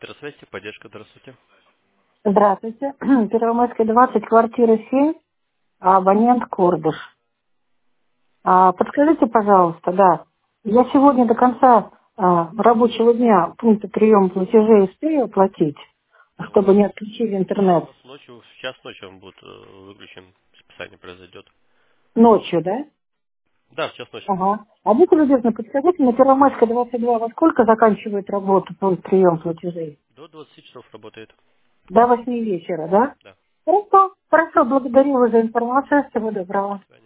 Здравствуйте, поддержка, здравствуйте. Здравствуйте. Первомайская, 20, квартира 7, абонент Кордыш. Подскажите, пожалуйста, да, я сегодня до конца рабочего дня пункта приема платежей успею оплатить, У чтобы нас, не отключили у интернет нас ночью, в час ночи он будет выключен, списание произойдет. ночью, да? Да, в час ночи будет. Ага. А будьте любезны, подскажите, на Первомайская, 22, во сколько заканчивает работу пункт приема платежей? До 20 часов работает. До 8 вечера, да? Да. Хорошо, хорошо, благодарю вас за информацию, всего доброго. До свидания.